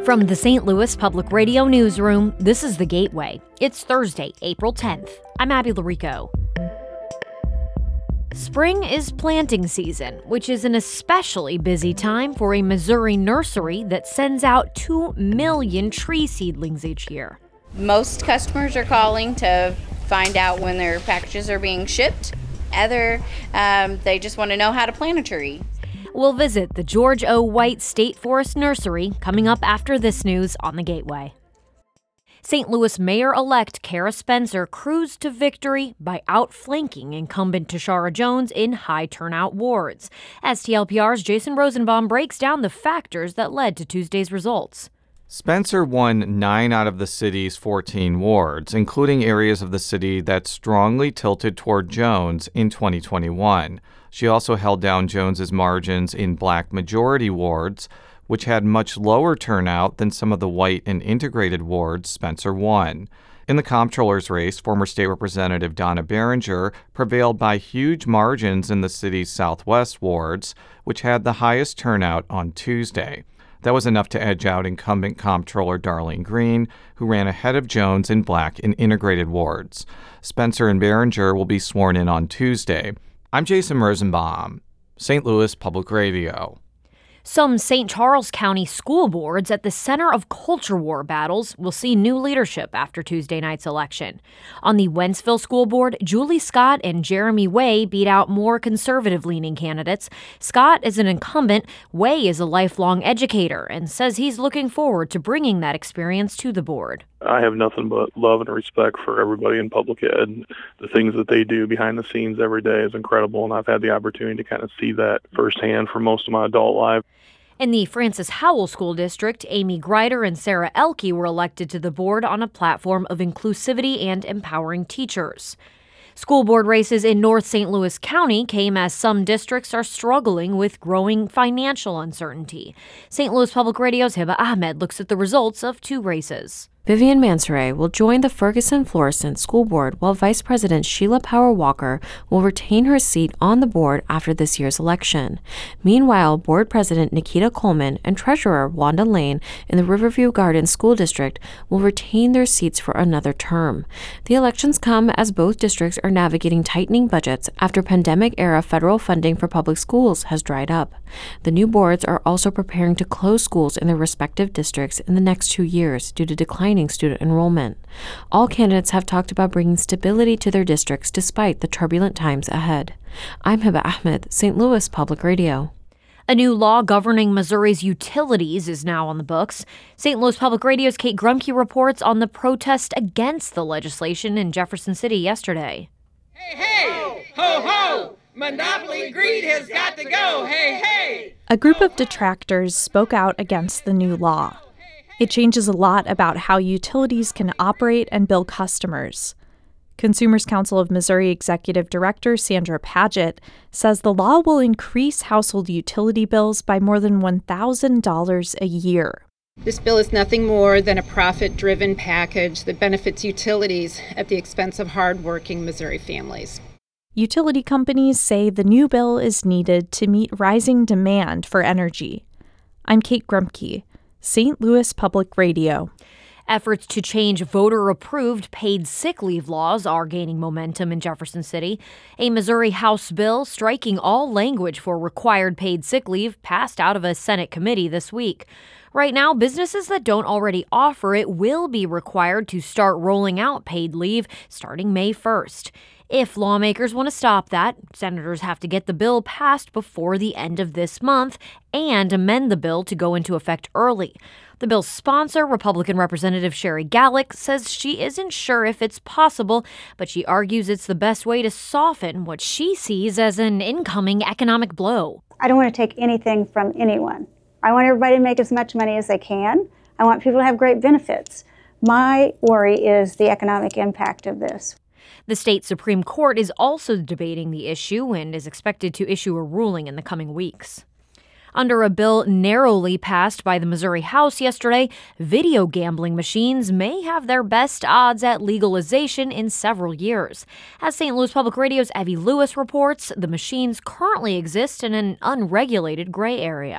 From the St. Louis Public Radio Newsroom, this is The Gateway. It's Thursday, April 10th. I'm Abby Larico. Spring is planting season, which is an especially busy time for a Missouri nursery that sends out 2 million tree seedlings each year. Most customers are calling to find out when their packages are being shipped. They just want to know how to plant a tree. We'll visit the George O. White State Forest Nursery coming up after this news on The Gateway. St. Louis Mayor-elect Kara Spencer cruised to victory by outflanking incumbent Tishaura Jones in high-turnout wards. STLPR's Jason Rosenbaum breaks down the factors that led to Tuesday's results. Spencer won 9 out of the city's 14 wards, including areas of the city that strongly tilted toward Jones in 2021. She also held down Jones's margins in black majority wards, which had much lower turnout than some of the white and integrated wards Spencer won. In the comptroller's race, former state representative Donna Behringer prevailed by huge margins in the city's southwest wards, which had the highest turnout on Tuesday. That was enough to edge out incumbent comptroller Darlene Green, who ran ahead of Jones in black and integrated wards. Spencer and Behringer will be sworn in on Tuesday. I'm Jason Rosenbaum, St. Louis Public Radio. Some St. Charles County school boards at the center of culture war battles will see new leadership after Tuesday night's election. On the Wentzville School Board, Julie Scott and Jeremy Way beat out more conservative-leaning candidates. Scott is an incumbent. Way is a lifelong educator and says he's looking forward to bringing that experience to the board. I have nothing but love and respect for everybody in public ed. The things that they do behind the scenes every day is incredible, and I've had the opportunity to kind of see that firsthand for most of my adult life. In the Francis Howell School District, Amy Greider and Sarah Elke were elected to the board on a platform of inclusivity and empowering teachers. School board races in North St. Louis County came as some districts are struggling with growing financial uncertainty. St. Louis Public Radio's Hiba Ahmed looks at the results of 2 races. Vivian Mansoray will join the Ferguson-Florissant School Board, while Vice President Sheila Power Walker will retain her seat on the board after this year's election. Meanwhile, Board President Nikita Coleman and Treasurer Wanda Lane in the Riverview Gardens School District will retain their seats for another term. The elections come as both districts are navigating tightening budgets after pandemic-era federal funding for public schools has dried up. The new boards are also preparing to close schools in their respective districts in the next 2 years due to declining student enrollment. All candidates have talked about bringing stability to their districts despite the turbulent times ahead. I'm Hiba Ahmed, St. Louis Public Radio. A new law governing Missouri's utilities is now on the books. St. Louis Public Radio's Kate Grumke reports on the protest against the legislation in Jefferson City yesterday. Hey, hey! Ho, ho! Monopoly greed has got to go! Hey, hey! A group of detractors spoke out against the new law. It changes a lot about how utilities can operate and bill customers. Consumers Council of Missouri Executive Director Sandra Padgett says the law will increase household utility bills by more than $1,000 a year. This bill is nothing more than a profit-driven package that benefits utilities at the expense of hardworking Missouri families. Utility companies say the new bill is needed to meet rising demand for energy. I'm Kate Grumke, St. Louis Public Radio. Efforts to change voter-approved paid sick leave laws are gaining momentum in Jefferson City. A Missouri House bill striking all language for required paid sick leave passed out of a Senate committee this week. Right now, businesses that don't already offer it will be required to start rolling out paid leave starting May 1st. If lawmakers want to stop that, senators have to get the bill passed before the end of this month and amend the bill to go into effect early. The bill's sponsor, Republican Representative Sherry Gallick, says she isn't sure if it's possible, but she argues it's the best way to soften what she sees as an incoming economic blow. I don't want to take anything from anyone. I want everybody to make as much money as they can. I want people to have great benefits. My worry is the economic impact of this. The state Supreme Court is also debating the issue and is expected to issue a ruling in the coming weeks. Under a bill narrowly passed by the Missouri House yesterday, video gambling machines may have their best odds at legalization in several years. As St. Louis Public Radio's Evie Lewis reports, the machines currently exist in an unregulated gray area.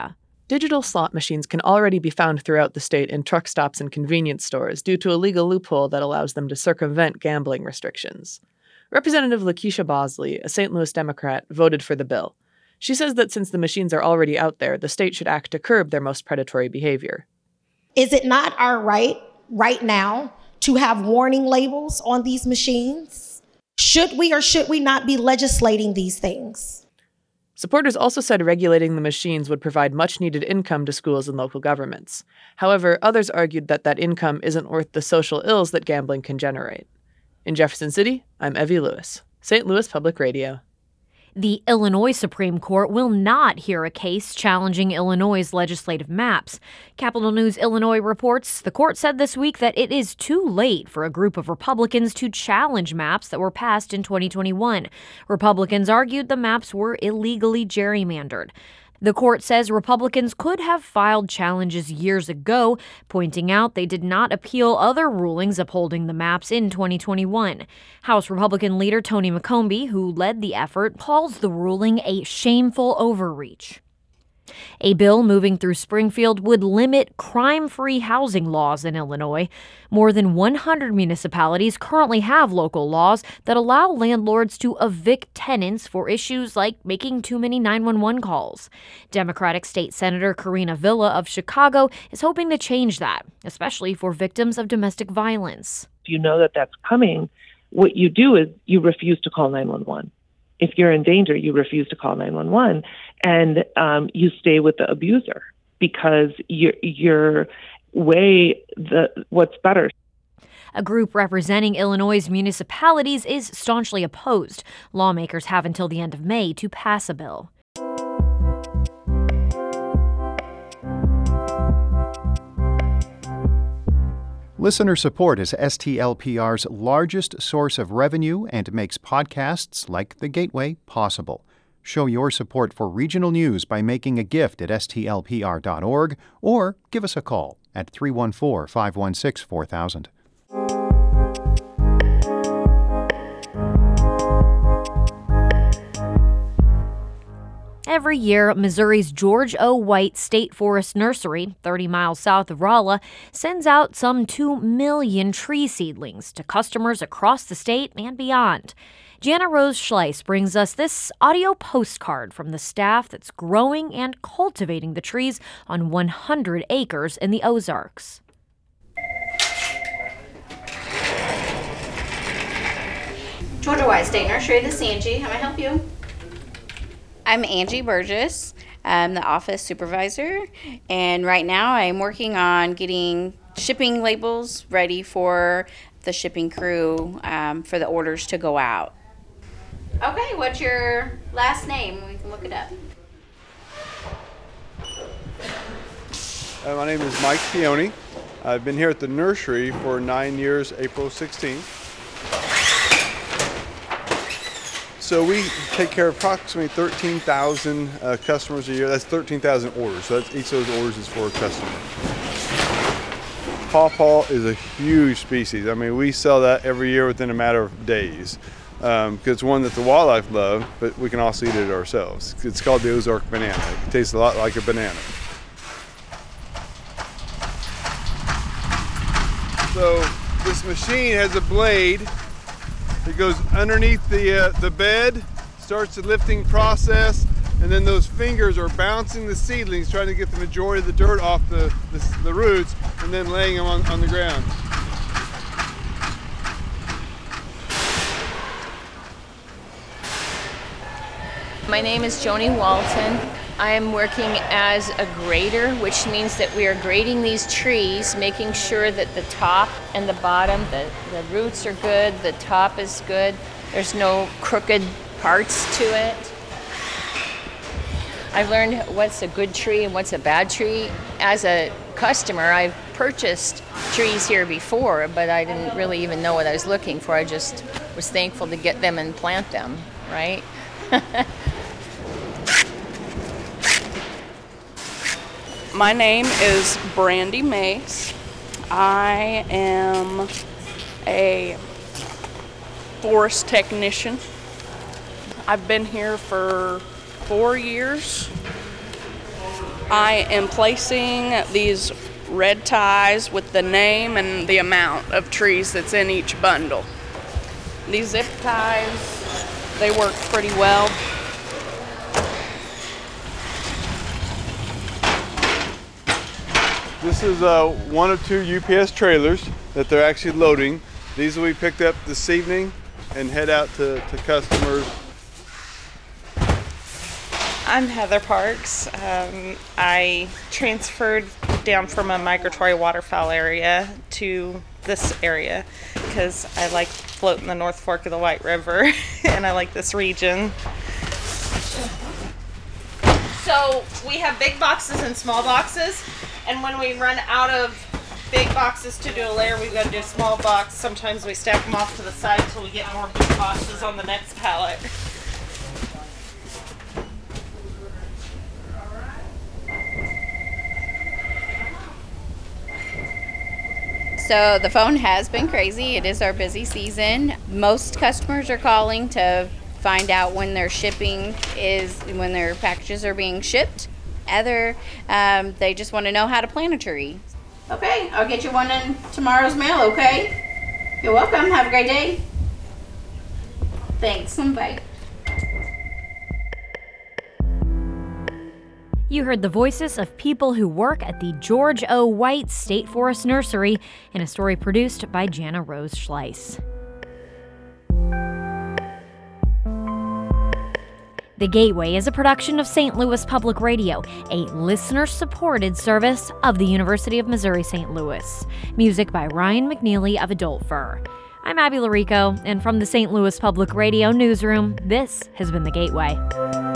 Digital slot machines can already be found throughout the state in truck stops and convenience stores due to a legal loophole that allows them to circumvent gambling restrictions. Representative Lakeisha Bosley, a St. Louis Democrat, voted for the bill. She says that since the machines are already out there, the state should act to curb their most predatory behavior. Is it not our right now to have warning labels on these machines? Should we or should we not be legislating these things? Supporters also said regulating the machines would provide much-needed income to schools and local governments. However, others argued that that income isn't worth the social ills that gambling can generate. In Jefferson City, I'm Evie Lewis, St. Louis Public Radio. The Illinois Supreme Court will not hear a case challenging Illinois' legislative maps. Capital News Illinois reports the court said this week that it is too late for a group of Republicans to challenge maps that were passed in 2021. Republicans argued the maps were illegally gerrymandered. The court says Republicans could have filed challenges years ago, pointing out they did not appeal other rulings upholding the maps in 2021. House Republican leader Tony McCombie, who led the effort, calls the ruling a shameful overreach. A bill moving through Springfield would limit crime-free housing laws in Illinois. More than 100 municipalities currently have local laws that allow landlords to evict tenants for issues like making too many 911 calls. Democratic State Senator Karina Villa of Chicago is hoping to change that, especially for victims of domestic violence. If you know that that's coming, what you do is you refuse to call 911. If you're in danger, you refuse to call 911, and you stay with the abuser because you're what's better. A group representing Illinois' municipalities is staunchly opposed. Lawmakers have until the end of May to pass a bill. Listener support is STLPR's largest source of revenue and makes podcasts like The Gateway possible. Show your support for regional news by making a gift at stlpr.org or give us a call at 314-516-4000. Every year, Missouri's George O. White State Forest Nursery, 30 miles south of Rolla, sends out some 2 million tree seedlings to customers across the state and beyond. Jana Rose Schleiss brings us this audio postcard from the staff that's growing and cultivating the trees on 100 acres in the Ozarks. George O. White State Nursery, this is Angie. How may I help you? I'm Angie Burgess. I'm the office supervisor, and right now I'm working on getting shipping labels ready for the shipping crew for the orders to go out. Okay, what's your last name? We can look it up. My name is Mike Pioni. I've been here at the nursery for 9 years, April 16th. So we take care of approximately 13,000 customers a year. That's 13,000 orders. So that's, each of those orders is for a customer. Pawpaw is a huge species. I mean, we sell that every year within a matter of days because it's one that the wildlife love, but we can also eat it ourselves. It's called the Ozark banana. It tastes a lot like a banana. So this machine has a blade. It goes underneath the bed, starts the lifting process, and then those fingers are bouncing the seedlings, trying to get the majority of the dirt off the roots, and then laying them on the ground. My name is Joni Walton. I am working as a grader, which means that we are grading these trees, making sure that the top and the bottom, the roots are good, the top is good, there's no crooked parts to it. I've learned what's a good tree and what's a bad tree. As a customer, I've purchased trees here before, but I didn't really even know what I was looking for. I just was thankful to get them and plant them, right? My name is Brandy Mace. I am a forest technician. I've been here for 4 years. I am placing these red ties with the name and the amount of trees that's in each bundle. These zip ties, they work pretty well. This is one of 2 UPS trailers that they're actually loading. These will be picked up this evening and head out to customers. I'm Heather Parks. I transferred down from a migratory waterfowl area to this area because I like floating the North Fork of the White River and I like this region. So we have big boxes and small boxes, and when we run out of big boxes to do a layer, we've got to do a small box. Sometimes we stack them off to the side until we get more big boxes on the next pallet. So the phone has been crazy. It is our busy season. Most customers are calling to find out when their when their packages are being shipped. They just want to know how to plant a tree. Okay, I'll get you one in tomorrow's mail, okay? You're welcome. Have a great day. Thanks. Bye. You heard the voices of people who work at the George O. White State Forest Nursery in a story produced by Jana Rose Schleiss. The Gateway is a production of St. Louis Public Radio, a listener-supported service of the University of Missouri-St. Louis. Music by Ryan McNeely of Adult Fur. I'm Abby Larico, and from the St. Louis Public Radio newsroom, this has been The Gateway.